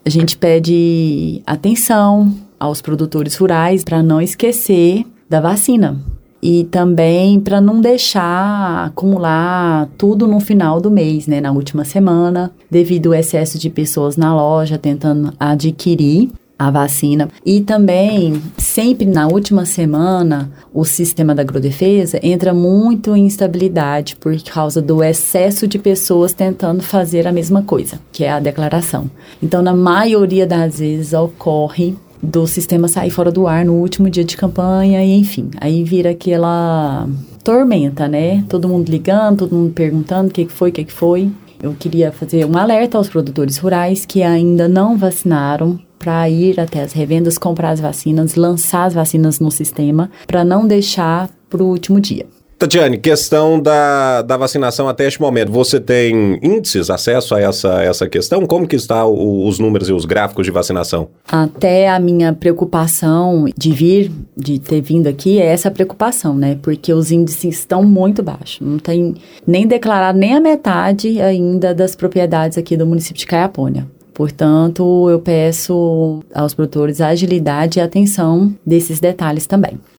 a gente pede atenção aos produtores rurais para não esquecer da vacina. E também para não deixar acumular tudo no final do mês, né, na última semana, devido ao excesso de pessoas na loja tentando adquirir a vacina. E também, sempre na última semana, o sistema da Agrodefesa entra muito em instabilidade por causa do excesso de pessoas tentando fazer a mesma coisa, que é a declaração. Então, na maioria das vezes, ocorre do sistema sair fora do ar no último dia de campanha e, enfim, aí vira aquela tormenta, né? Todo mundo ligando, todo mundo perguntando o que foi. Eu queria fazer um alerta aos produtores rurais que ainda não vacinaram para ir até as revendas, comprar as vacinas, lançar as vacinas no sistema, para não deixar para o último dia. Tatiane, questão da vacinação até este momento, você tem índices, acesso a essa questão? Como que está os números e os gráficos de vacinação? Até a minha preocupação de ter vindo aqui, é essa preocupação, né? Porque os índices estão muito baixos. Não tem nem declarado nem a metade ainda das propriedades aqui do município de Caiapônia. Portanto, eu peço aos produtores agilidade e atenção desses detalhes também.